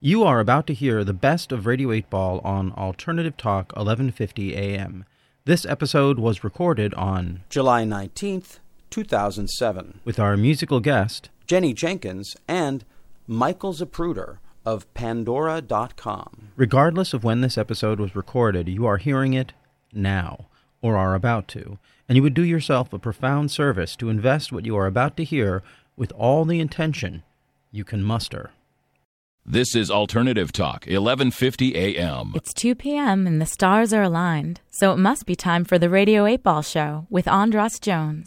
You are about to hear the best of Radio 8 Ball on Alternative Talk 1150 AM. This episode was recorded on July 19th, 2007, with our musical guest, Jenny Jenkins and Michael Zapruder of Pandora.com. Regardless of when this episode was recorded, you are hearing it now, or are about to, and you would do yourself a profound service to invest what you are about to hear with all the intention you can muster. This is Alternative Talk, 1150 AM. It's 2 p.m. and the stars are aligned, so it must be time for the Radio 8 Ball Show with Andras Jones.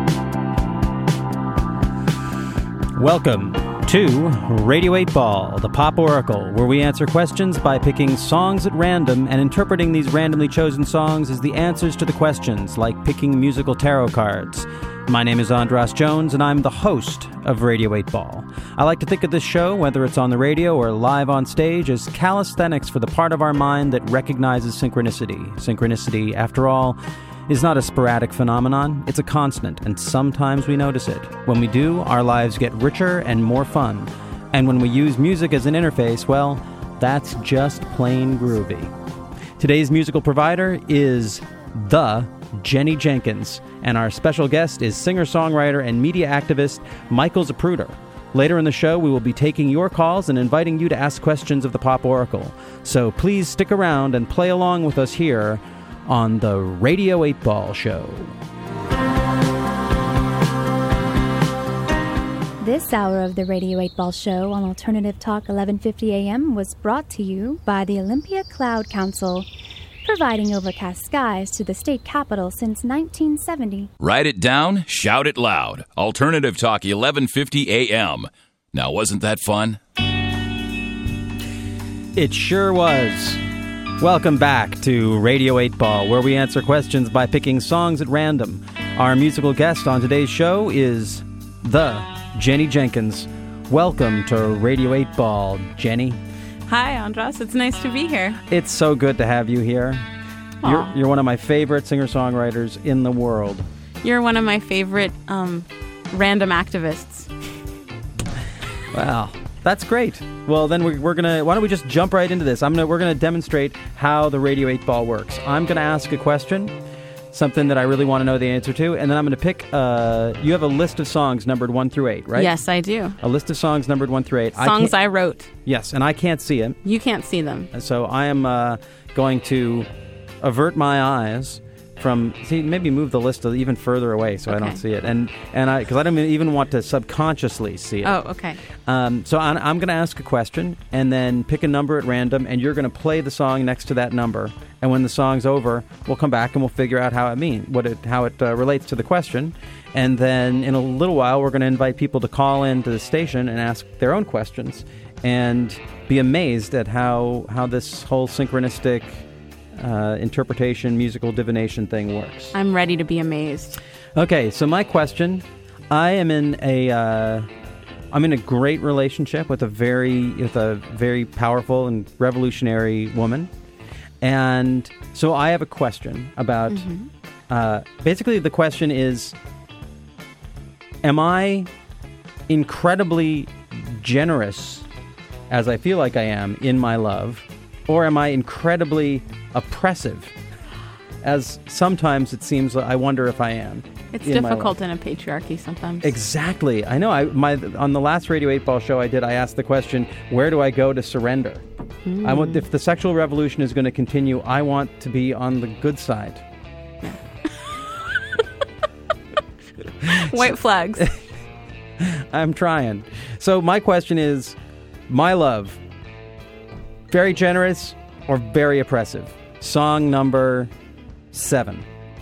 Welcome to Radio 8 Ball, the pop oracle, where we answer questions by picking songs at random and interpreting these randomly chosen songs as the answers to the questions, like picking musical tarot cards. My name is Andras Jones, and I'm the host of Radio 8 Ball. I like to think of this show, whether it's on the radio or live on stage, as calisthenics for the part of our mind that recognizes synchronicity. Synchronicity, after all, is not a sporadic phenomenon. It's a constant, and sometimes we notice it. When we do, our lives get richer and more fun. And when we use music as an interface, well, that's just plain groovy. Today's musical provider is the Jenny Jenkins, and our special guest is singer-songwriter and media activist Michael Zapruder. Later in the show, we will be taking your calls and inviting you to ask questions of the Pop Oracle. So please stick around and play along with us here on the Radio 8 Ball Show. This hour of the Radio 8 Ball Show on Alternative Talk 1150 AM was brought to you by the Olympia Cloud Council, providing overcast skies to the state capitol since 1970. Write it down, shout it loud. Alternative Talk 1150 AM. Now, wasn't that fun? It sure was. Welcome back to Radio 8 Ball, where we answer questions by picking songs at random. Our musical guest on today's show is the Jenny Jenkins. Welcome to Radio 8 Ball, Jenny. Hi, Andras. It's nice to be here. It's so good to have you here. You're one of my favorite singer-songwriters in the world. You're one of my favorite random activists. Wow, that's great. Well, then we're gonna. Why don't we just jump right into this? We're gonna demonstrate how the Radio 8 Ball works. I'm gonna ask a question, something that I really want to know the answer to, and then I'm gonna pick. You have a list of songs numbered 1 through 8, right? Yes, I do. A list of songs numbered 1 through 8. Songs I wrote. Yes, and I can't see them. You can't see them. So I am going to avert my eyes from, maybe move the list even further away so I don't see it, and because I don't even want to subconsciously see it. Oh, okay. So I'm going to ask a question and then pick a number at random, and you're going to play the song next to that number. And when the song's over, we'll come back and we'll figure out how it relates to the question. And then in a little while, we're going to invite people to call into the station and ask their own questions and be amazed at how this whole synchronistic interpretation, musical divination thing works. I'm ready to be amazed. Okay, so my question: I am in a great relationship with a very powerful and revolutionary woman, and so I have a question about. Basically, the question is: am I incredibly generous, as I feel like I am in my love, or am I incredibly oppressive, as sometimes it seems I wonder if I am? It's difficult in a patriarchy sometimes. Exactly. I know. On the last Radio 8 Ball show I asked the question, where do I go to surrender? If the sexual revolution is going to continue, I want to be on the good side. White flags. I'm trying. So my question is, my love, very generous or very oppressive? Song number 7.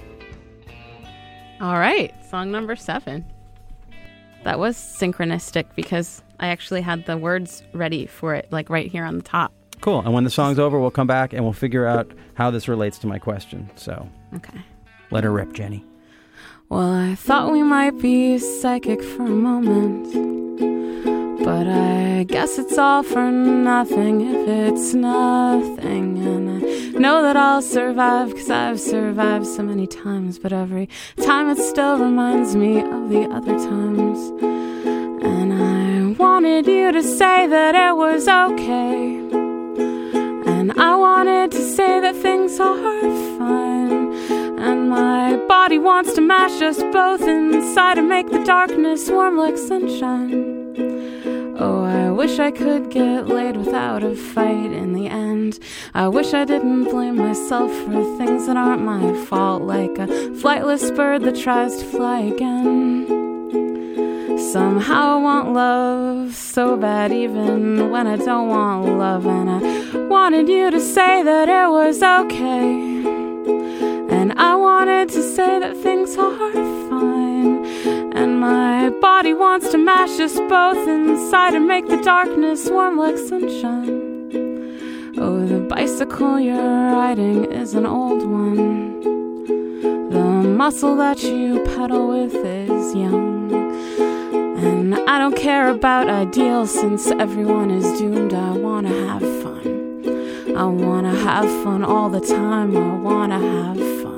All right. Song number 7. That was synchronistic because I actually had the words ready for it, like right here on the top. Cool. And when the song's over, we'll come back and we'll figure out how this relates to my question. So, okay. Let her rip, Jenny. Well, I thought we might be psychic for a moment, but I guess it's all for nothing if it's nothing. And I know that I'll survive, 'cause I've survived so many times, but every time it still reminds me of the other times. And I want wanted you to say that it was okay. And I wanted to say that things are fine. And my body wants to mash us both inside and make the darkness warm like sunshine. Oh, I wish I could get laid without a fight in the end. I wish I didn't blame myself for things that aren't my fault, like a flightless bird that tries to fly again. Somehow I want love so bad even when I don't want love. And I wanted you to say that it was okay. And I wanted to say that things are fine. And my body wants to mash us both inside and make the darkness warm like sunshine. Oh, the bicycle you're riding is an old one. The muscle that you pedal with is young. And I don't care about ideals since everyone is doomed. I wanna have fun. I wanna have fun all the time. I wanna have fun.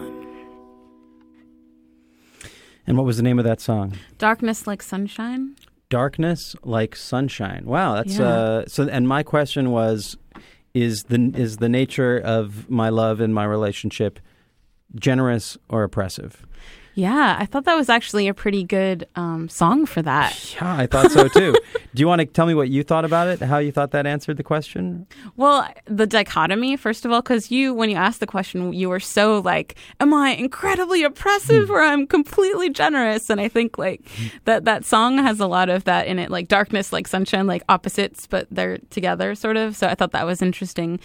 And what was the name of that song? Darkness Like Sunshine. Darkness Like Sunshine. Wow, that's Yeah. so. And my question was, is the nature of my love in my relationship generous or oppressive? Yeah, I thought that was actually a pretty good song for that. Yeah, I thought so too. Do you want to tell me what you thought about it? How you thought that answered the question? Well, the dichotomy, first of all, because when you asked the question, you were so like, am I incredibly oppressive or I'm completely generous? And I think like that song has a lot of that in it, like darkness, like sunshine, like opposites, but they're together sort of. So I thought that was interesting.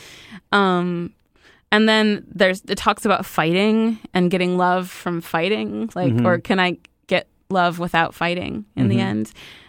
And then it talks about fighting and getting love from fighting, like, or can I get love without fighting in the end?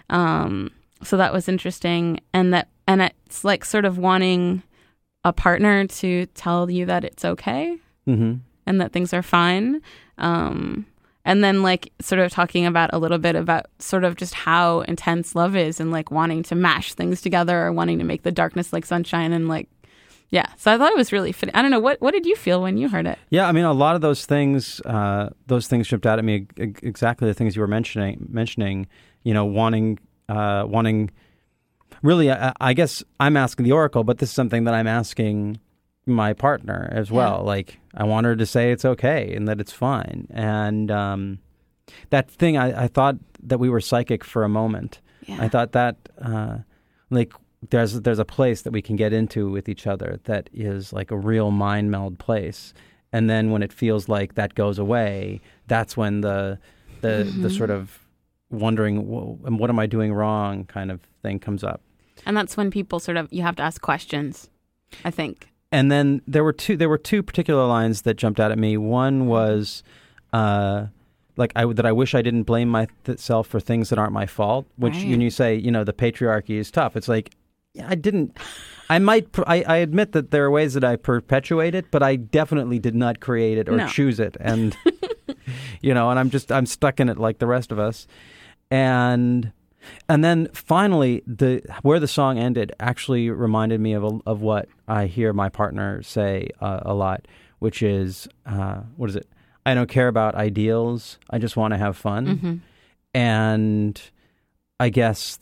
So that was interesting, and it's like sort of wanting a partner to tell you that it's okay and that things are fine. And then like sort of talking about a little bit about sort of just how intense love is and like wanting to mash things together or wanting to make the darkness like sunshine and like. Yeah, so I thought it was really fitting. I don't know, what did you feel when you heard it? Yeah, I mean, a lot of those things jumped out at me. Exactly the things you were mentioning. You know, wanting. Really, I guess I'm asking the Oracle, but this is something that I'm asking my partner as well. Yeah. Like, I want her to say it's okay and that it's fine. And that thing, I thought that we were psychic for a moment. Yeah. I thought that, like. There's a place that we can get into with each other that is like a real mind meld place, and then when it feels like that goes away, that's when the sort of wondering, what am I doing wrong kind of thing comes up. And that's when people sort of, you have to ask questions, I think. And then there were two particular lines that jumped out at me. One was like I wish I didn't blame myself for things that aren't my fault. Which when you say, you know, the patriarchy is tough, it's like. Yeah, I didn't. I admit that there are ways that I perpetuate it, but I definitely did not create it or choose it, and you know, and I'm stuck in it like the rest of us. And then finally, where the song ended actually reminded me of what I hear my partner say a lot, which is what is it? I don't care about ideals. I just want to have fun, and I guess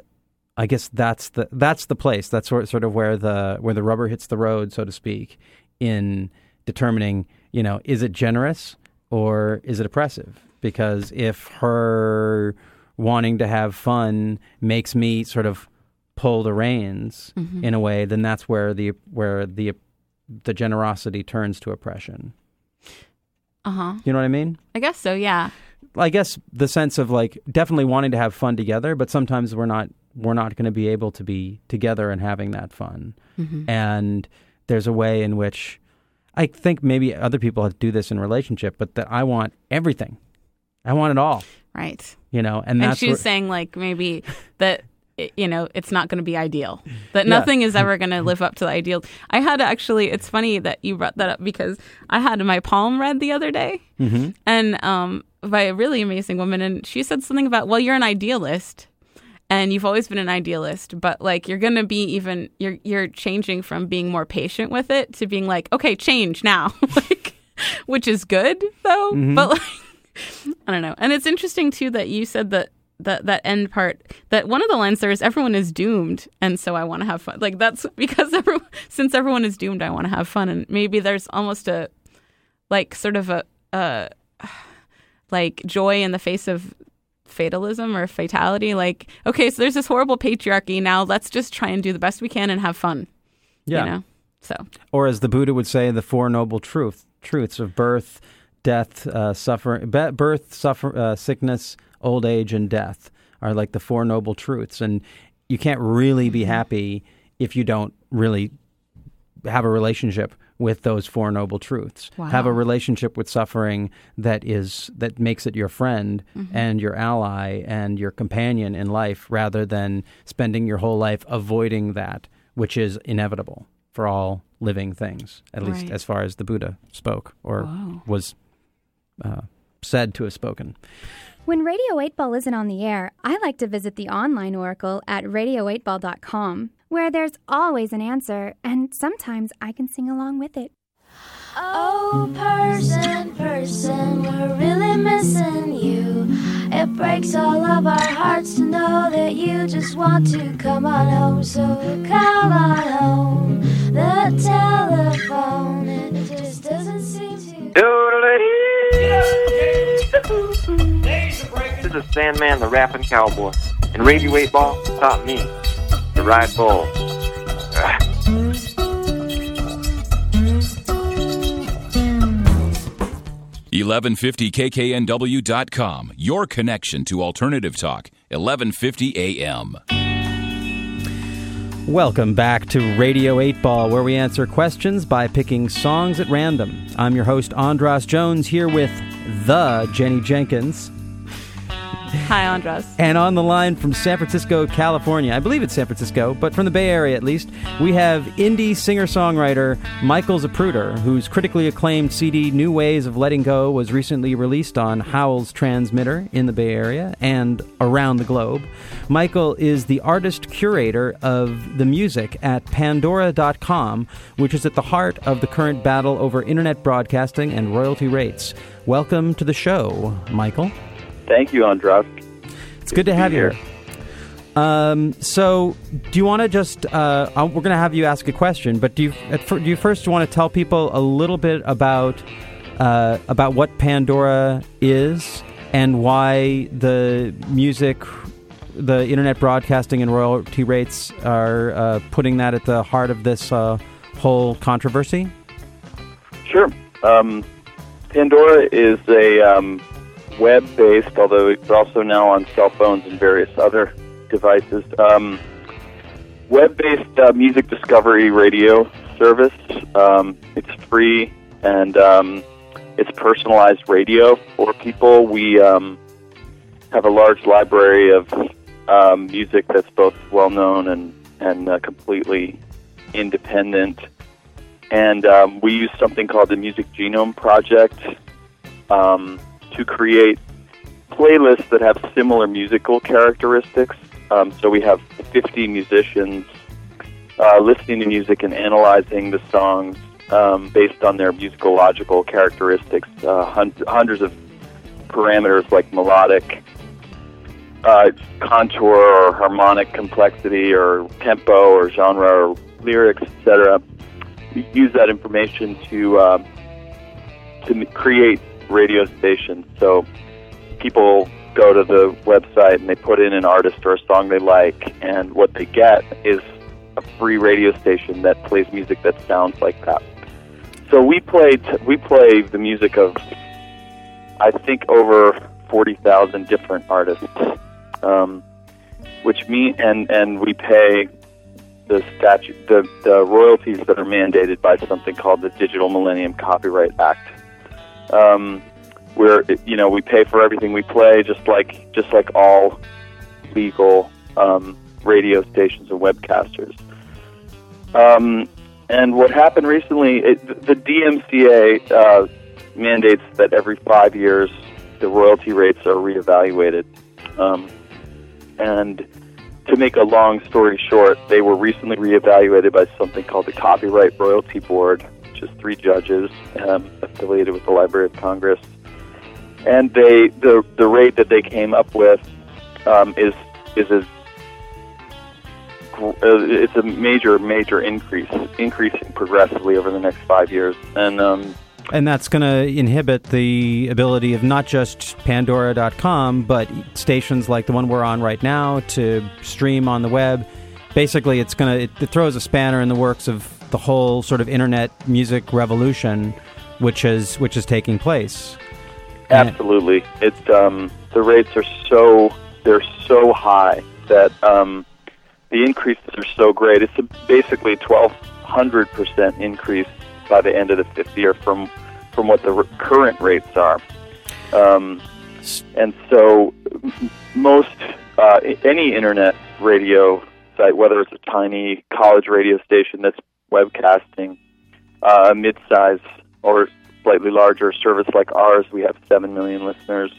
that's the place. That's sort of where the rubber hits the road, so to speak, in determining, you know, is it generous or is it oppressive? Because if her wanting to have fun makes me sort of pull the reins in a way, then that's where the generosity turns to oppression. You know what I mean? I guess so. Yeah. I guess the sense of like definitely wanting to have fun together, but sometimes we're not going to be able to be together and having that fun. And there's a way in which I think maybe other people do this in relationship, but that I want everything. I want it all. Right. You know, and she's saying like maybe that, you know, it's not going to be ideal, that nothing is ever going to live up to the ideal. I had actually, it's funny that you brought that up because I had my palm read the other day and by a really amazing woman. And she said something about, well, you're an idealist. And you've always been an idealist, but like you're going to be you're changing from being more patient with it to being like, okay, change now, like, which is good though. But like, I don't know. And it's interesting too that you said that that end part, that one of the lines there is everyone is doomed, and so I want to have fun. Like, that's because since everyone is doomed, I want to have fun. And maybe there's almost a like sort of a like joy in the face of fatalism or fatality. Like, okay, so there's this horrible patriarchy. Now let's just try and do the best we can and have fun. Yeah. You know? So, or as the Buddha would say, the Four Noble Truths of birth, death, sickness, old age, and death are like the Four Noble Truths. And you can't really be happy if you don't really have a relationship with those Four Noble Truths. Wow. Have a relationship with suffering that makes it your friend and your ally and your companion in life, rather than spending your whole life avoiding that, which is inevitable for all living things, at least as far as the Buddha spoke or was said to have spoken. When Radio 8-Ball isn't on the air, I like to visit the online oracle at radio8ball.com, where there's always an answer, and sometimes I can sing along with it. Oh, person, we're really missing you. It breaks all of our hearts to know that you just want to come on home. So come on home. The telephone, it just doesn't seem to... This is Sandman the Rapping Cowboy, and Radio 8-Ball taught me to ride bulls. 1150kknw.com, your connection to Alternative Talk, 1150 AM. Welcome back to Radio 8-Ball, where we answer questions by picking songs at random. I'm your host, Andras Jones, here with the Jenny Jenkins. Hi, Andras. And on the line from San Francisco, California, I believe it's San Francisco, but from the Bay Area at least, we have indie singer-songwriter Michael Zapruder, whose critically acclaimed CD New Ways of Letting Go was recently released on Howell's Transmitter in the Bay Area and around the globe. Michael is the artist-curator of the music at Pandora.com, which is at the heart of the current battle over internet broadcasting and royalty rates. Welcome to the show, Michael. Thank you, Andras. It's good to have you here. So, do you want to just? We're going to have you ask a question, but do you first want to tell people a little bit about what Pandora is and why the music, the internet broadcasting and royalty rates are putting that at the heart of this whole controversy? Sure. Pandora is a web-based, although it's also now on cell phones and various other devices, web-based music discovery radio service. It's free, and it's personalized radio for people. We have a large library of music that's both well-known and completely independent. And we use something called the Music Genome Project to create playlists that have similar musical characteristics. So we have 50 musicians listening to music and analyzing the songs based on their musicological characteristics, hundreds of parameters like melodic, contour, or harmonic complexity, or tempo, or genre, or lyrics, etc. We use that information to create radio stations. So people go to the website and they put in an artist or a song they like, and what they get is a free radio station that plays music that sounds like that. So we play the music of, I think, over 40,000 different artists, which mean and we pay the royalties that are mandated by something called the Digital Millennium Copyright Act. Where we pay for everything we play, just like all legal radio stations and webcasters. And what happened recently, the DMCA mandates that every 5 years the royalty rates are reevaluated. And to make a long story short, they were recently reevaluated by something called the Copyright Royalty Board, which is 3 judges affiliated with the Library of Congress. And the rate that they came up with is as it's a major increasing progressively over the next 5 years, and that's going to inhibit the ability of not just Pandora.com, but stations like the one we're on right now to stream on the web. Basically, it throws a spanner in the works of the whole sort of internet music revolution, which is taking place. Absolutely, it's the rates are so high that the increases are so great. It's basically 1,200% increase by the end of the fifth year from what the current rates are, and so most any internet radio site, whether it's a tiny college radio station that's webcasting, a mid-size or slightly larger service like ours, we have 7 million listeners,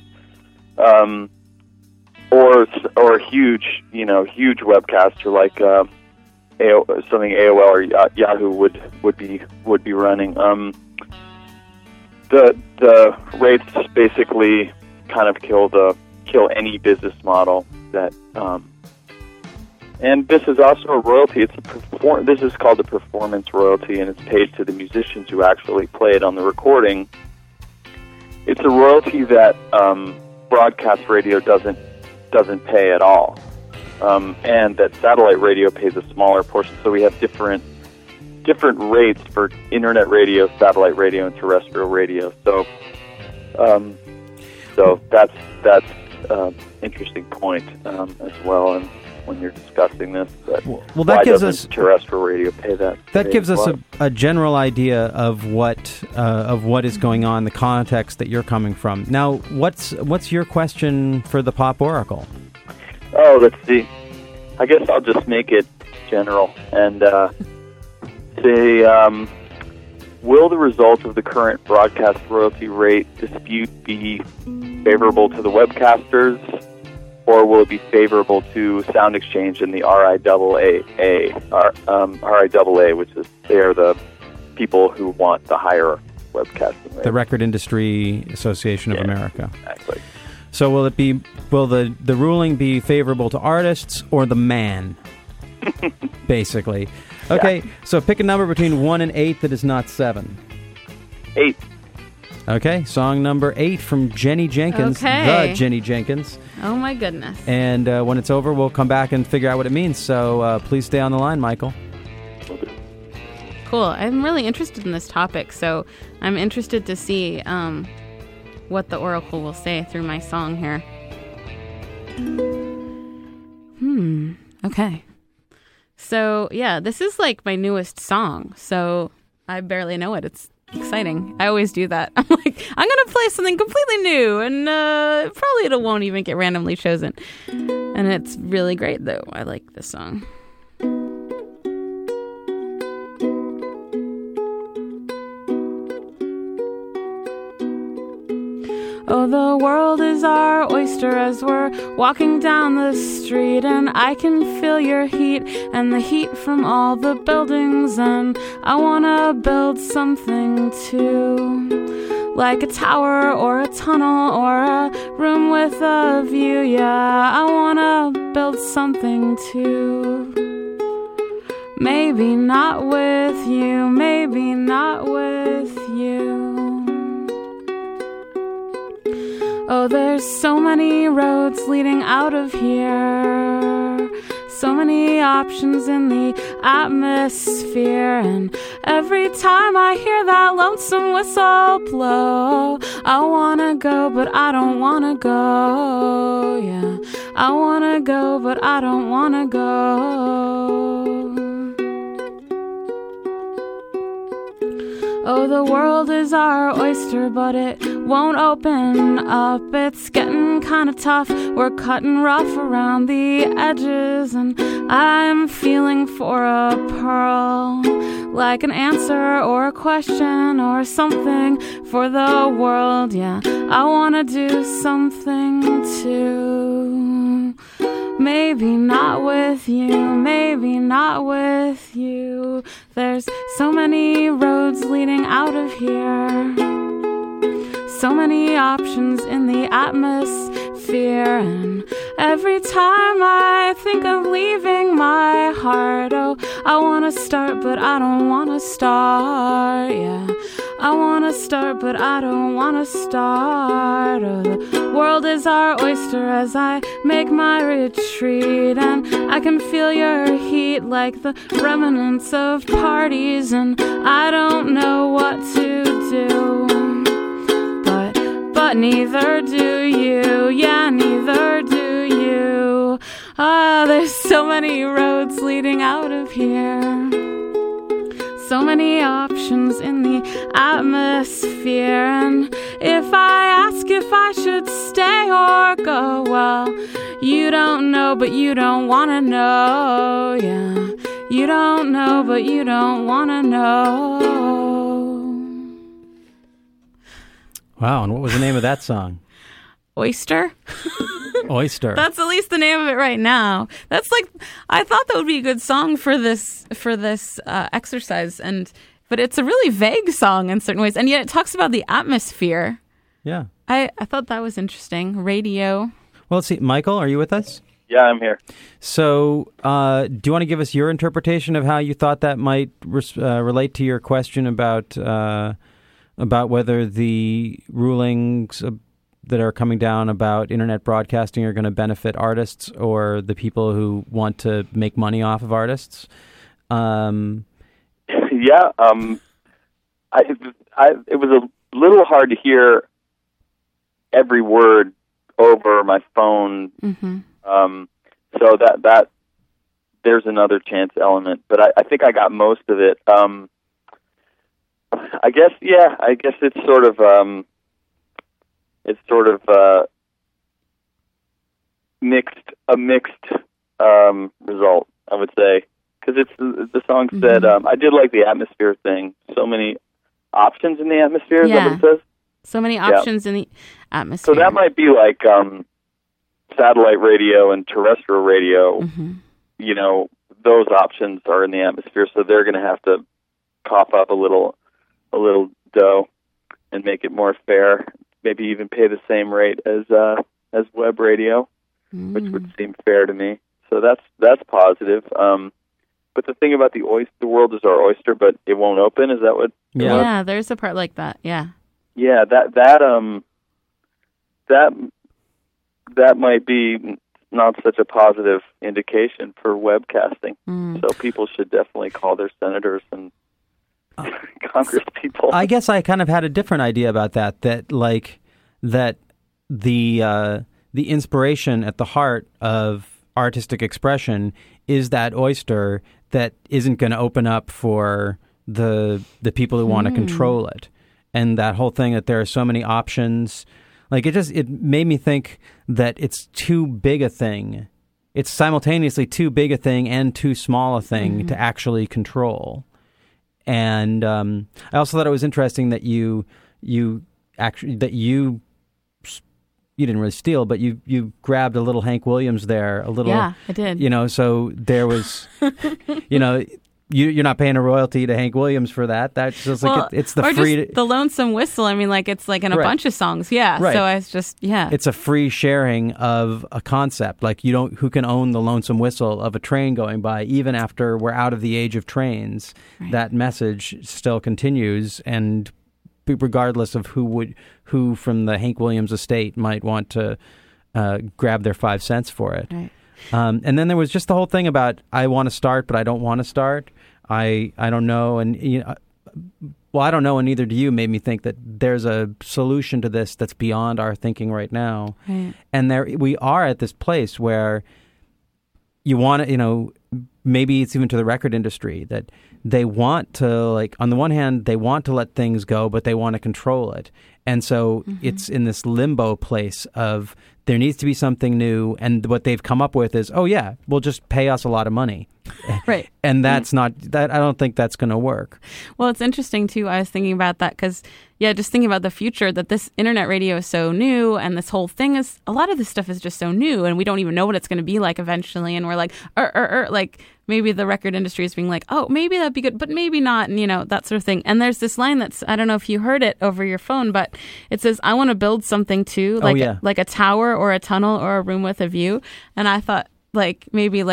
or a huge webcaster like something AOL or Yahoo would be running. The rates basically kind of kill any business model that. And this is also a royalty. This is called a performance royalty, and it's paid to the musicians who actually play it on the recording. It's a royalty that broadcast radio doesn't pay at all, and that satellite radio pays a smaller portion. So we have different rates for internet radio, satellite radio, and terrestrial radio. So that's interesting point as well. And when you're discussing this, that gives us terrestrial radio pay that. That gives us a general idea of what is going on, the context that you're coming from. Now, what's your question for the Pop Oracle? Oh, let's see. I guess I'll just make it general and say, will the result of the current broadcast royalty rate dispute be favorable to the webcasters, or will it be favorable to Sound Exchange and the RIAA, which is they're the people who want the higher webcasting rate? The Record Industry Association of America. Exactly. So will the ruling be favorable to artists or the man? Basically. Okay, yeah. So pick a number between 1 and 8 that is not 7. 8. Okay, song number 8 from Jenny Jenkins, the Jenny Jenkins. Oh my goodness. And when it's over, we'll come back and figure out what it means. So please stay on the line, Michael. Cool. I'm really interested in this topic, so I'm interested to see what the Oracle will say through my song here. Okay. So, yeah, this is like my newest song, so I barely know it. It's exciting. I always do that. I'm like, I'm going to play something completely new, and probably it won't even get randomly chosen. And it's really great, though. I like this song. Oh, the world is our oyster as we're walking down the street, and I can feel your heat and the heat from all the buildings, and I wanna build something too, like a tower or a tunnel or a room with a view. Yeah, I wanna build something too. Maybe not with you, maybe not with you. Oh, there's so many roads leading out of here, so many options in the atmosphere, and every time I hear that lonesome whistle blow, I wanna go, but I don't wanna go. Yeah, I wanna go, but I don't wanna go. Oh, the world is our oyster, but it won't open up. It's getting kind of tough. We're cutting rough around the edges, and I'm feeling for a pearl, like an answer or a question or something for the world. Yeah, I want to do something too. Maybe not with you, maybe not with you. There's so many roads leading out of here, so many options in the atmosphere. atmosphere. And every time I think of leaving my heart, oh, I want to start, but I don't want to start. Yeah, I want to start, but I don't want to start. Oh, the world is our oyster as I make my retreat, and I can feel your heat like the remnants of parties, and I don't know what to do, but neither do you. Yeah, neither do you. Ah, there's so many roads leading out of here, so many options in the atmosphere, and if I ask if I should stay or go, well, you don't know, but you don't want to know. Yeah, you don't know, but you don't want to know. Wow, and what was the name of that song? Oyster? Oyster. That's at least the name of it right now. That's like, I thought that would be a good song for this exercise, but it's a really vague song in certain ways, and yet it talks about the atmosphere. Yeah. I thought that was interesting. Radio. Well, let's see. Michael, are you with us? Yeah, I'm here. So, do you want to give us your interpretation of how you thought that might relate to your question about whether the rulings that are coming down about internet broadcasting are going to benefit artists or the people who want to make money off of artists? It was a little hard to hear every word over my phone. Mm-hmm. So that there's another chance element, but I think I got most of it. I guess it's sort of mixed result, I would say, because it's the song said I did like the atmosphere thing. So many options in the atmosphere. Yeah. Is that what it says? So many options in the atmosphere. So that might be like satellite radio and terrestrial radio. Mm-hmm. You know, those options are in the atmosphere, so they're going to have to cough up a little dough and make it more fair. Maybe even pay the same rate as web radio, which would seem fair to me. So that's positive. But the thing about the world is our oyster, but it won't open. Is that what? Yeah, there's a part like that. Yeah. Yeah, that might be not such a positive indication for webcasting. So people should definitely call their senators and Congress people. I guess I kind of had a different idea about that the inspiration at the heart of artistic expression is that oyster that isn't going to open up for the people who want to control it. And that whole thing that there are so many options, like it made me think that it's too big a thing. It's simultaneously too big a thing and too small a thing to actually control. And I also thought it was interesting that you didn't really steal, but you grabbed a little Hank Williams there, a little. Yeah, I did. You know, so there was, you know. You're not paying a royalty to Hank Williams for that. That's just like it's the or free. Just the Lonesome Whistle. I mean, like it's like in a bunch of songs. Yeah. Right. So I was just It's a free sharing of a concept. Like who can own the Lonesome Whistle of a train going by, even after we're out of the age of trains. Right. That message still continues, and regardless of who from the Hank Williams estate might want to grab their 5 cents for it. Right. And then there was just the whole thing about I want to start, but I don't want to start. I don't know, and I don't know, and neither do you. Made me think that there's a solution to this that's beyond our thinking right now. Right. And we are at this place where you want to, maybe it's even to the record industry that they want to, like, on the one hand, they want to let things go, but they want to control it. And so it's in this limbo place of there needs to be something new. And what they've come up with is, oh, yeah, well, just pay us a lot of money. Right. And that's not that. I don't think that's going to work. Well, it's interesting, too. I was thinking about that because, just thinking about the future, that this internet radio is so new and this whole thing is, a lot of this stuff is just so new and we don't even know what it's going to be like eventually. And we're like, like maybe the record industry is being like, oh, maybe that'd be good, but maybe not, and, that sort of thing. And there's this line that's, I don't know if you heard it over your phone, but it says, I want to build something too, like a tower or a tunnel or a room with a view. And I thought, maybe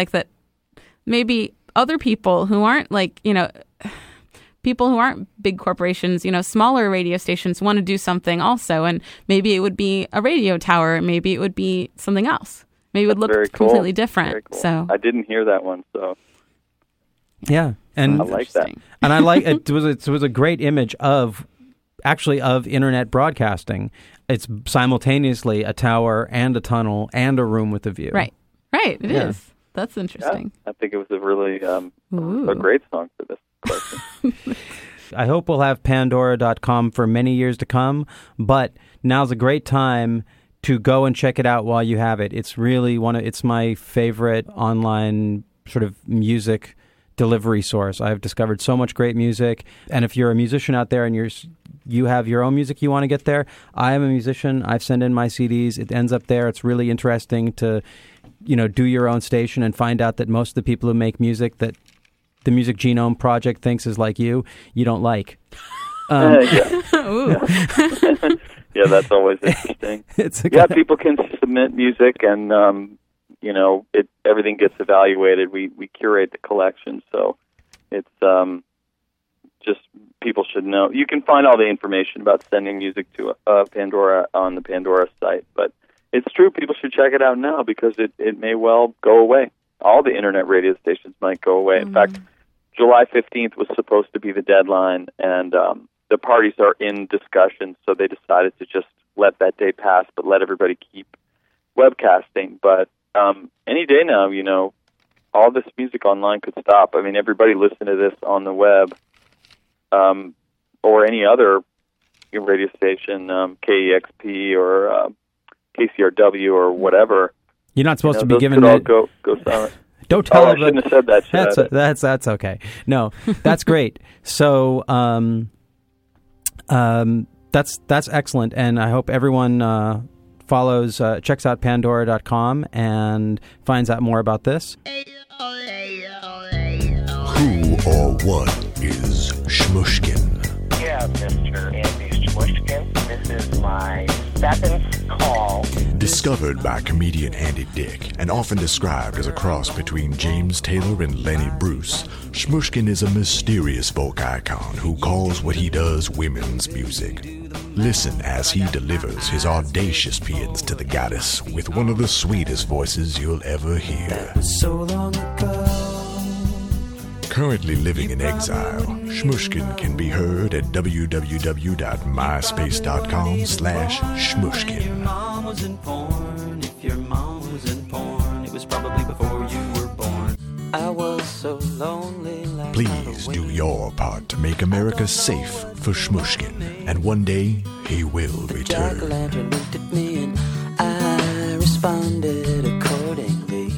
other people who aren't people who aren't big corporations, smaller radio stations want to do something also. And maybe it would be a radio tower. Maybe it would be something else. Maybe it would look completely different. Very cool. So I didn't hear that one. So yeah, and I like that. And I like it. Was a great image of internet broadcasting. It's simultaneously a tower and a tunnel and a room with a view. Right. It is. That's interesting. Yeah, I think it was a really a great song for this question. I hope we'll have Pandora.com for many years to come, but now's a great time to go and check it out while you have it. It's really it's my favorite online sort of music delivery source. I've discovered so much great music, and if you're a musician out there and you have your own music you want to get there, I am a musician. I've sent in my CDs. It ends up there. It's really interesting to do your own station and find out that most of the people who make music that the Music Genome Project thinks is like you don't like. Yeah, that's always interesting. People can submit music, and everything gets evaluated. We curate the collection, so it's just people should know. You can find all the information about sending music to Pandora on the Pandora site, but it's true. People should check it out now because it may well go away. All the internet radio stations might go away. In fact, July 15th was supposed to be the deadline, and the parties are in discussion, so they decided to just let that day pass, but let everybody keep webcasting. But any day now, all this music online could stop. I mean, everybody listen to this on the web, or any other radio station, KEXP or KCRW or whatever. You're not supposed to be giving it. Go silent. Don't tell I shouldn't have said that. That's okay. No, that's great. So that's excellent, and I hope everyone checks out Pandora.com and finds out more about this. Who or what is Shmushkin? Yeah, Mr. Andy Shmushkin. This is my second call. Discovered by comedian Andy Dick and often described as a cross between James Taylor and Lenny Bruce, Shmushkin is a mysterious folk icon who calls what he does women's music. Listen as he delivers his audacious paeans to the goddess with one of the sweetest voices you'll ever hear. That was so long ago. Currently living in exile, Shmushkin can be heard at www.myspace.com/Shmushkin. If your mom was in porn, it was probably before you were born. I was so lonely. Please do your part to make America safe for Shmushkin, and one day he will return. Jack Lantern looked at me and I responded accordingly.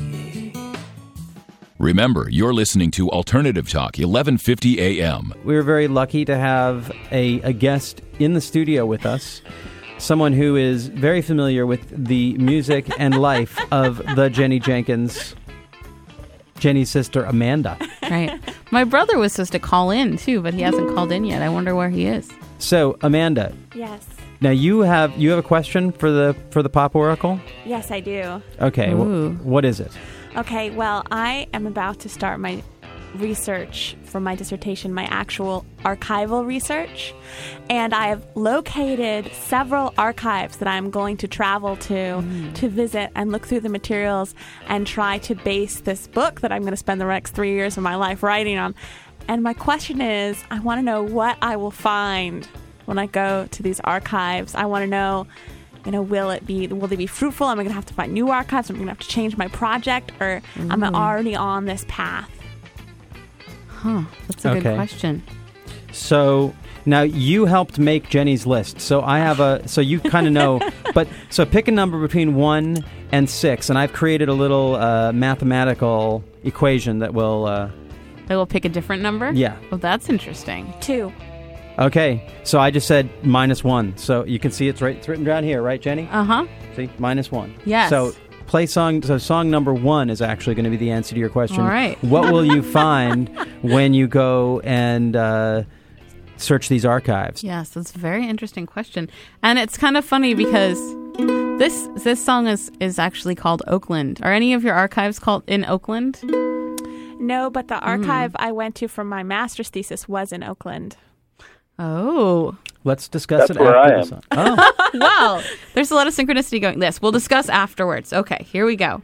Remember, you're listening to Alternative Talk, 1150 AM. We were very lucky to have a guest in the studio with us, someone who is very familiar with the music and life of the Jenny Jenkins, Jenny's sister, Amanda. Right. My brother was supposed to call in, too, but he hasn't called in yet. I wonder where he is. So, Amanda. Yes. Now, you have a question for the Pop Oracle? Yes, I do. Okay. What is it? Okay, well, I am about to start my research for my dissertation, my actual archival research, and I have located several archives that I'm going to travel to visit and look through the materials and try to base this book that I'm going to spend the next 3 years of my life writing on. And my question is, I want to know what I will find when I go to these archives. I want to know, will they be fruitful? Am I going to have to find new archives? Am I going to have to change my project? Or am I already on this path? Huh. That's a good question. So now you helped make Jenny's list. So I have so you kind of know, so pick a number between 1 and 6. And I've created a little mathematical equation that will... That will pick a different number? Yeah. Well, that's interesting. 2. Okay, so I just said -1. So you can see it's written down here, right, Jenny? Uh-huh. See, -1. Yes. So play song. So song number 1 is actually going to be the answer to your question. All right. What will you find when you go and search these archives? Yes, that's a very interesting question. And it's kind of funny because this song is actually called Oakland. Are any of your archives called in Oakland? No, but the archive I went to for my master's thesis was in Oakland. Oh. Let's discuss That's it where after I the am. song. Oh. Wow. There's a lot of synchronicity going. This we'll discuss afterwards. Okay, here we go.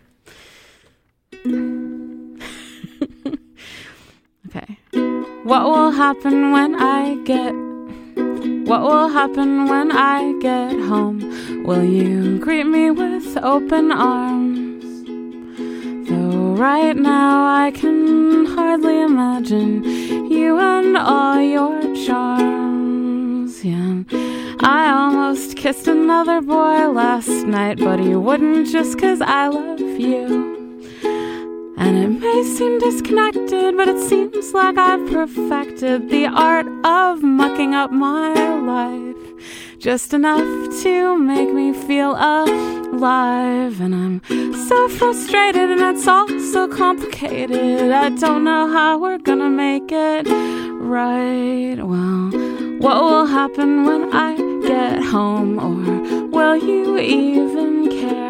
Okay. What will happen when I get home? Will you greet me with open arms? Though right now I can hardly imagine you and all your charms. Yeah, I almost kissed another boy last night, but he wouldn't just 'cause I love you. And it may seem disconnected, but it seems like I've perfected the art of mucking up my life, just enough to make me feel alive. And I'm so frustrated and it's all so complicated. I don't know how we're gonna make it right. Well, what will happen when I get home? Or will you even care?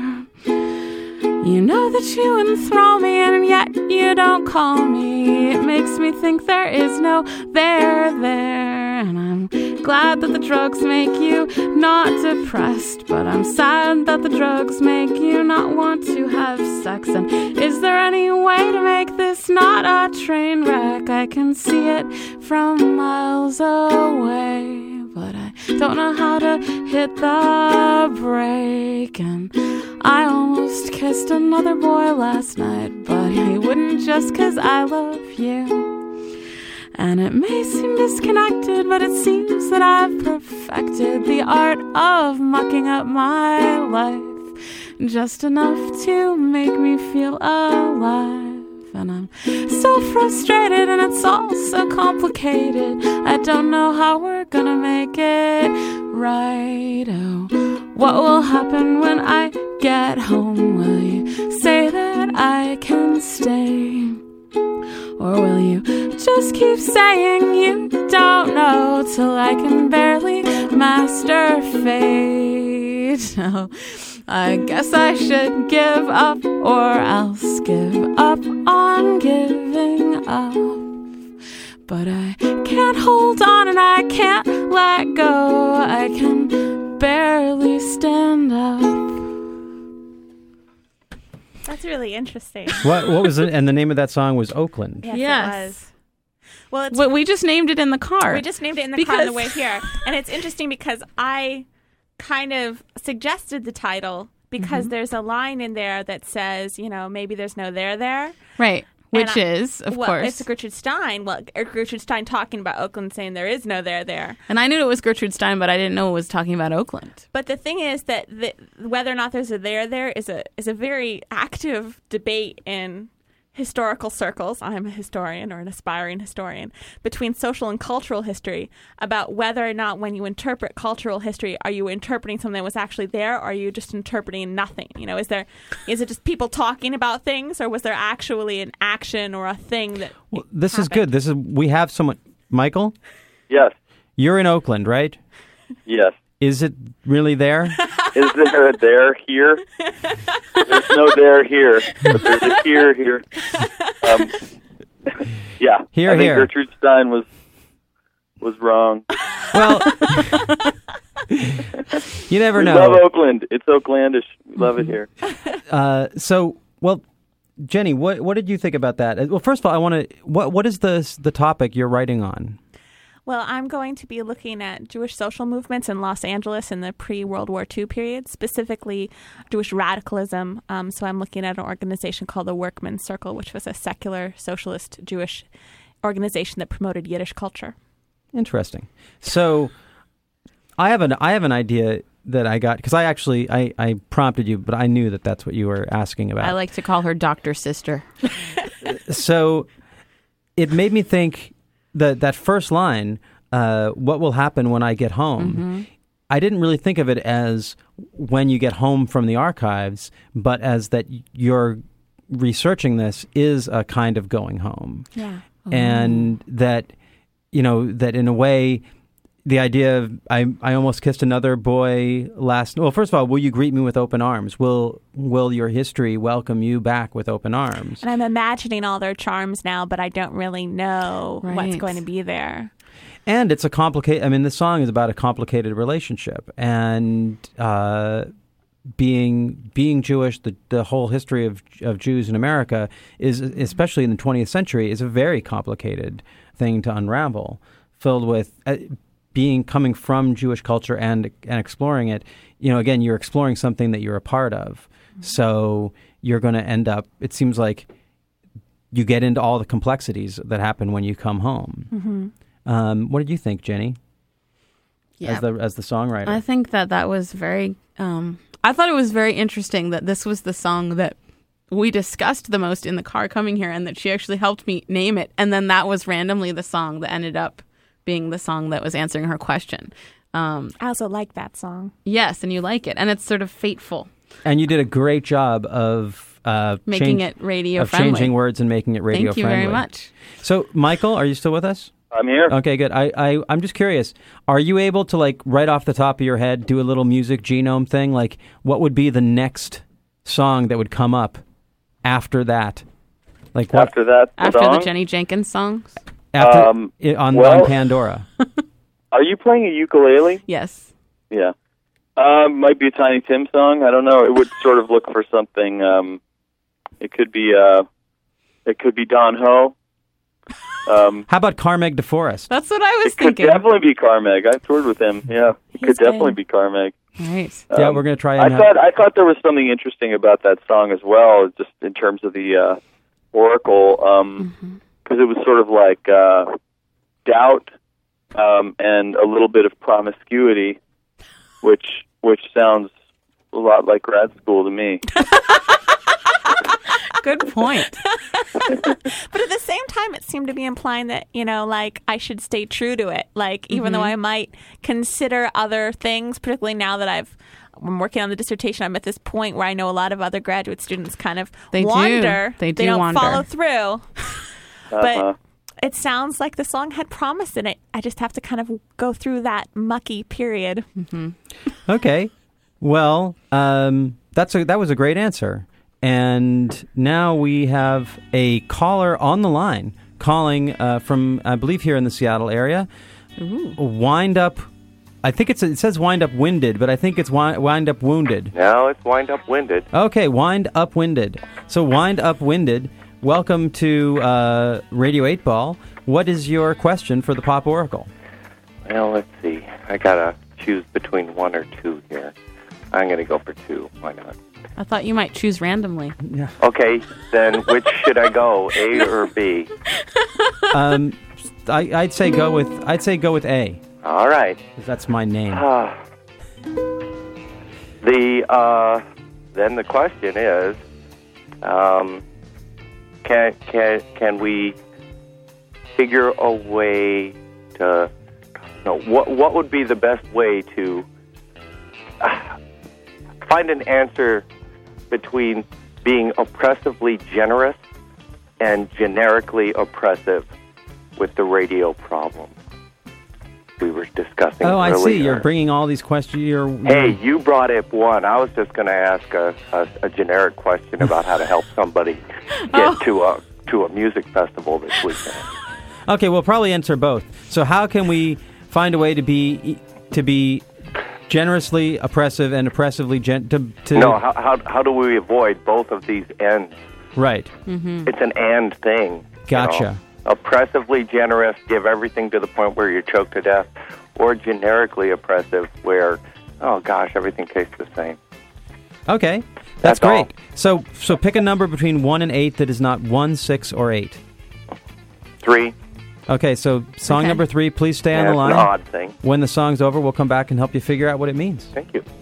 You know that you enthrall me and yet you don't call me. It makes me think there is no there. And I'm glad that the drugs make you not depressed, but I'm sad that the drugs make you not want to have sex. And is there any way to make this not a train wreck? I can see it from miles away, but I don't know how to hit the brake. And I almost kissed another boy last night, but he wouldn't just 'cause I love you. And it may seem disconnected, but it seems that I've perfected the art of mucking up my life, just enough to make me feel alive. And I'm so frustrated and it's all so complicated. I don't know how we're gonna make it right. Oh, what will happen when I get home? Will you say that I can stay? Or will you just keep saying you don't know till I can barely master fate? No, I guess I should give up or else give up on giving up. But I can't hold on and I can't let go. I can barely stand up. That's really interesting. What was it? And the name of that song was Oakland. Yes, Yes. it was. Well, it's, we just named it in the car. we just named it in the car on the way here. And it's interesting because I kind of suggested the title because there's a line in there that says, you know, maybe there's no there. Right. Which is, of course. It's Gertrude Stein. Well, Gertrude Stein talking about Oakland, saying there is no there. And I knew it was Gertrude Stein, but I didn't know it was talking about Oakland. But the thing is that whether or not there's a there is a very active debate in historical circles. I'm a historian or an aspiring historian between social and cultural history about whether or not when you interpret cultural history, are you interpreting something that was actually there, or are you just interpreting nothing? You know, is it just people talking about things, or was there actually an action or a thing that? Well, this is good. We have someone. Michael? Yes. You're in Oakland, right? Yes. Is it really there? Is there a there here? There's no there here, but there's a here. Yeah. Here, I think here. Gertrude Stein was wrong. Well, you never We know. love Oakland. It's Oaklandish. We love it here. Jenny, what did you think about that? Well, first of all, I want to. What is the topic you're writing on? Well, I'm going to be looking at Jewish social movements in Los Angeles in the pre-World War II period, specifically Jewish radicalism. So I'm looking at an organization called the Workmen's Circle, which was a secular socialist Jewish organization that promoted Yiddish culture. Interesting. So I have an idea that I got because I prompted you, but I knew that that's what you were asking about. I like to call her Dr. Sister. So it made me think that first line, what will happen when I get home? I didn't really think of it as when you get home from the archives, but as that you're researching this is a kind of going home. Yeah. And that, that in a way, the idea of I almost kissed another boy well, first of all, will you greet me with open arms? Will your history welcome you back with open arms? And I'm imagining all their charms now, but I don't really know what's Right. going to be there. And it's a complicated, the song is about a complicated relationship. And being Jewish, the whole history of Jews in America is, especially in the 20th century, is a very complicated thing to unravel, filled with coming from Jewish culture and exploring it. Again, you're exploring something that you're a part of. Mm-hmm. So you're going to end up, it seems like you get into all the complexities that happen when you come home. Mm-hmm. What did you think, Jenny? Yeah. As the songwriter? I think that was very, I thought it was very interesting that this was the song that we discussed the most in the car coming here, and that she actually helped me name it. And then that was randomly the song that ended up being the song that was answering her question. I also like that song. Yes, and you like it. And it's sort of fateful. And you did a great job of making it radio friendly. Changing words and making it radio friendly. Thank you very much. So, Michael, are you still with us? I'm here. Okay, good. I'm just curious. Are you able to, right off the top of your head, do a little music genome thing? Like, what would be the next song that would come up after that? Like what? After that After song? the Jenny Jenkins songs? On Pandora. Are you playing a ukulele? Yes. Yeah. Might be a Tiny Tim song. I don't know. It would sort of look for something. It could be Don Ho. How about Carmeg DeForest? That's what I was thinking. It could definitely be Carmeg. I toured with him. Yeah, it could definitely be Carmeg. Nice. Yeah, we're going to try. I thought there was something interesting about that song as well, just in terms of the Oracle, because it was sort of like doubt and a little bit of promiscuity, which sounds a lot like grad school to me. Good point. But at the same time, it seemed to be implying that, I should stay true to it. Even though I might consider other things, particularly now that I'm working on the dissertation, I'm at this point where I know a lot of other graduate students kind of wander. They don't wander. follow through. But it sounds like the song had promise in it. I just have to kind of go through that mucky period. Mm-hmm. Okay. Well, that was a great answer. And now we have a caller on the line calling from, I believe, here in the Seattle area. Ooh. Wind Up. I think it says Wind Up Winded, but I think it's Wind Up Wounded. No, it's Wind Up Winded. Okay, Wind Up Winded. So Wind Up Winded, welcome to Radio 8 Ball. What is your question for the Pop Oracle? Well, let's see. I got to choose between one or two here. I'm going to go for two. Why not? I thought you might choose randomly. Yeah. Okay, then which should I go, A or B? I'd say go with A. All right. 'Cause that's my name. Then the question is, can we figure a way to? No, what would be the best way to find an answer between being oppressively generous and generically oppressive with the radio problem we were discussing earlier. I see. You're bringing all these questions. Hey, you brought up one. I was just going to ask a generic question about how to help somebody get to a music festival this weekend. Okay, we'll probably answer both. So how can we find a way to be generously oppressive and oppressively No, how do we avoid both of these ends? Right. Mm-hmm. It's an and thing. Gotcha. Oppressively generous, give everything to the point where you're choked to death, or generically oppressive where, oh gosh, everything tastes the same. Okay, that's great. All. So pick a number between 1 and 8 that is not 1, 6, or 8. 3. Okay, so song number 3, please stay on the line. It's an odd thing. When the song's over, we'll come back and help you figure out what it means. Thank you.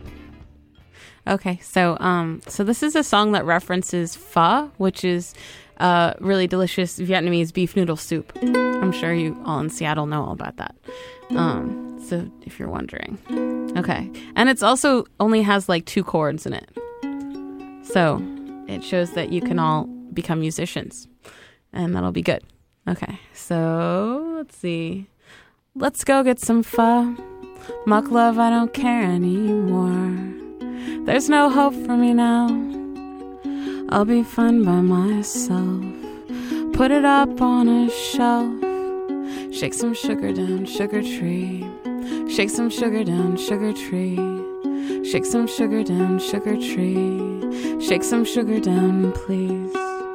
Okay, so this is a song that references pho, which is really delicious Vietnamese beef noodle soup. I'm sure you all in Seattle know all about that. So if you're wondering. Okay. And it's also only has like 2 chords in it. So it shows that you can all become musicians. And that'll be good. Okay. So let's see. Let's go get some pho. Muck love, I don't care anymore. There's no hope for me now. I'll be fine by myself. Put it up on a shelf. Shake some sugar down, sugar tree. Shake some sugar down, sugar tree. Shake some sugar down, sugar tree. Shake some sugar down, please.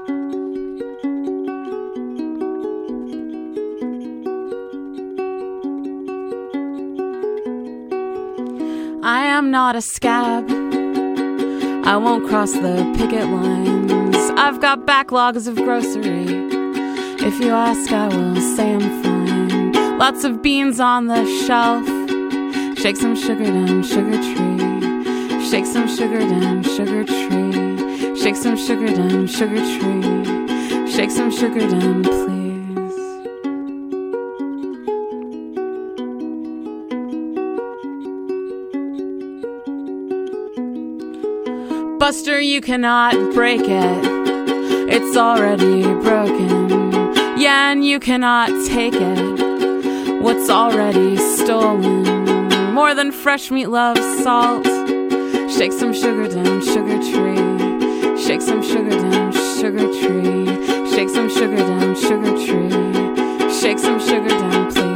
I am not a scab. I won't cross the picket lines. I've got backlogs of grocery. If you ask, I will say I'm fine. Lots of beans on the shelf. Shake some sugar down, sugar tree. Shake some sugar down, sugar tree. Shake some sugar down, sugar tree. Shake some sugar down, please. Buster, you cannot break it. It's already broken. Yeah, and you cannot take it. What's already stolen? More than fresh meat, love, salt. Shake some sugar down, sugar tree. Shake some sugar down, sugar tree. Shake some sugar down, sugar tree. Shake some sugar down, please.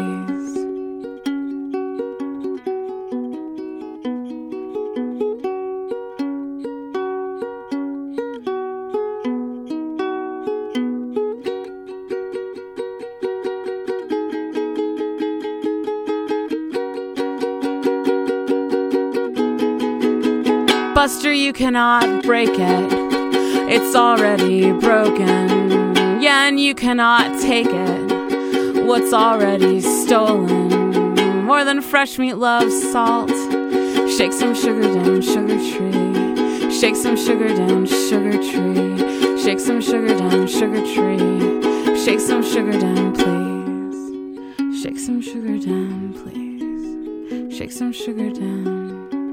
Buster, you cannot break it. It's already broken. Yeah, and you cannot take it. What's already stolen? More than fresh meat, love, salt. Shake some sugar down, sugar tree. Shake some sugar down, sugar tree. Shake some sugar down, sugar tree. Shake some sugar down, please. Shake some sugar down, please. Shake some sugar down.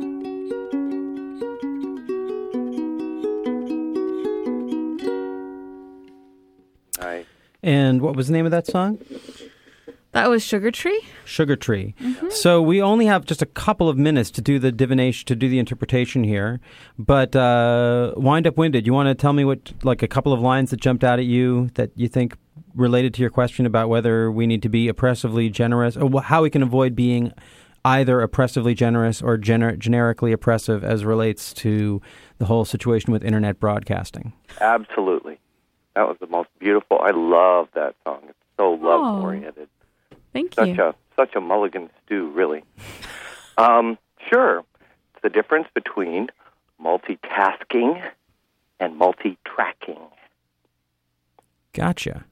And what was the name of that song? That was Sugar Tree. Sugar Tree. Mm-hmm. So we only have just a couple of minutes to do the divination, to do the interpretation here. But Wind Up Winded, you want to tell me what, like a couple of lines that jumped out at you that you think related to your question about whether we need to be oppressively generous, or how we can avoid being either oppressively generous or generically oppressive as relates to the whole situation with internet broadcasting? Absolutely. That was the most beautiful. I love that song. It's so love-oriented. Thank you. Such a mulligan stew, really. Sure. It's the difference between multitasking and multi-tracking. Gotcha.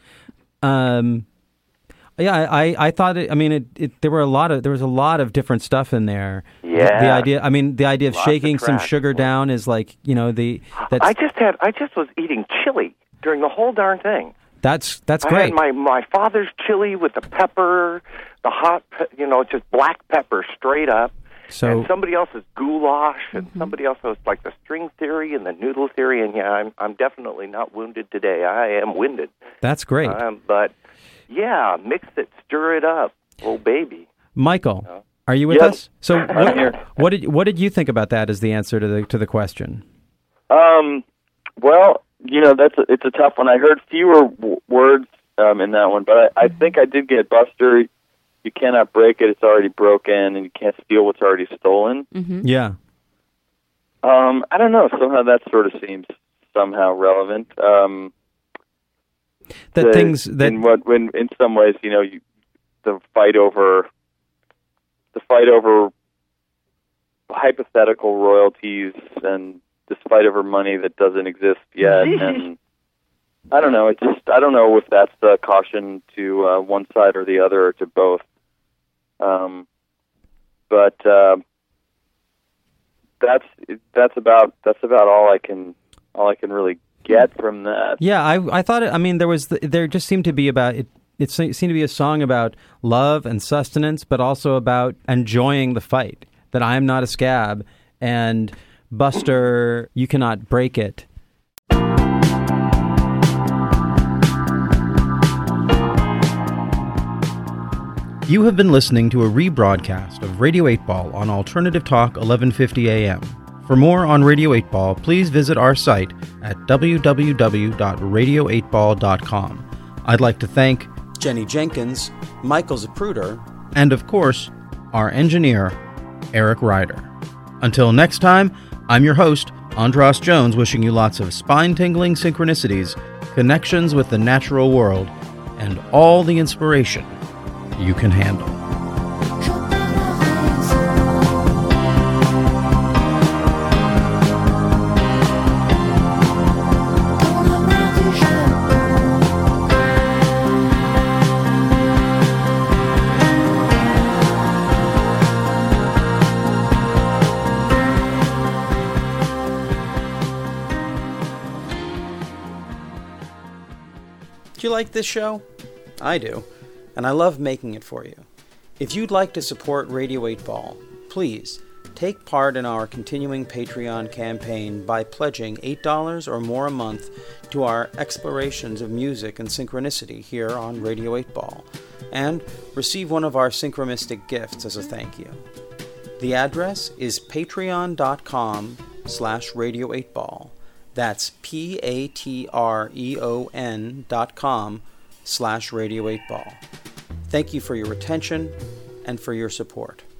Yeah, I thought it. I mean, there was a lot of different stuff in there. Yeah. The idea of shaking some sugar down is like, I just was eating chili during the whole darn thing. That's great. I had my father's chili with the pepper, the hot, just black pepper straight up. So, and somebody else's goulash, and somebody else was like the string theory and the noodle theory. And yeah, I'm definitely not wounded today. I am winded. That's great. But yeah, mix it, stir it up, oh baby. Michael, are you with us? So what did you think about that as the answer to the question? Well, it's a tough one. I heard fewer words in that one, but I think I did get Buster. You cannot break it; it's already broken, and you can't steal what's already stolen. Mm-hmm. Yeah. I don't know. Somehow that sort of seems somehow relevant. In some ways, the fight over hypothetical royalties and this fight over money that doesn't exist yet, and I don't know. I don't know if that's the caution to one side or the other or to both. But that's about all I can really get from that. Yeah, I thought it, I mean, there just seemed to be about it. It seemed to be a song about love and sustenance, but also about enjoying the fight. That I am not a scab, and Buster, you cannot break it. You have been listening to a rebroadcast of Radio 8 Ball on Alternative Talk 1150 AM. For more on Radio 8 Ball, please visit our site at www.radio8ball.com. I'd like to thank Jenny Jenkins, Michael Zapruder, and of course, our engineer, Eric Ryder. Until next time, I'm your host, Andras Jones, wishing you lots of spine-tingling synchronicities, connections with the natural world, and all the inspiration you can handle. Do you like this show? I do, and I love making it for you. If you'd like to support Radio 8 Ball, please take part in our continuing Patreon campaign by pledging $8 or more a month to our explorations of music and synchronicity here on Radio 8 Ball, and receive one of our synchromistic gifts as a thank you. The address is patreon.com/Radio 8 Ball. That's patreon.com/Radio 8 Ball. Thank you for your attention and for your support.